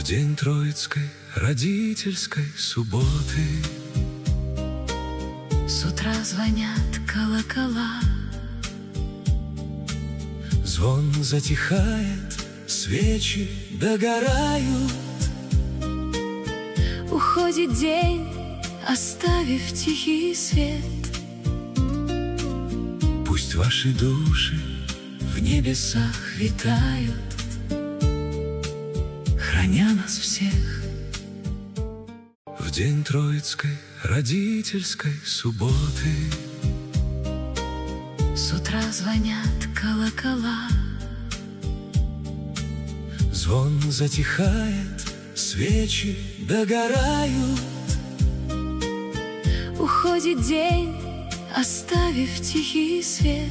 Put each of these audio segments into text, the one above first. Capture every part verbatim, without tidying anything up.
день Троицкой родительской субботы. С утра звонят колокола, звон затихает, свечи догорают. Уходит день, оставив тихий свет. Пусть ваши души в небесах витают, храня нас всех. В день Троицкой родительской субботы. С утра звонят колокола, звон затихает, свечи догорают. Уходит день, оставив тихий свет.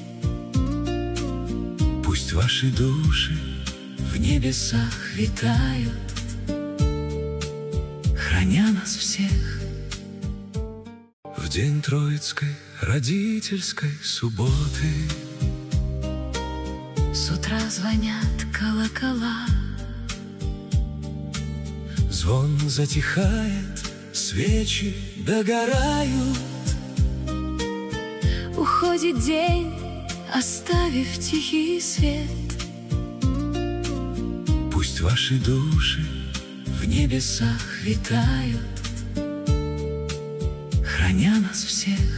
Пусть ваши души в небесах витают, храня нас всех. В день Троицкой родительской субботы. С утра звонят колокола, звон затихает, свечи догорают. Уходит день, оставив тихий свет. Пусть ваши души в небесах витают, храня нас всех.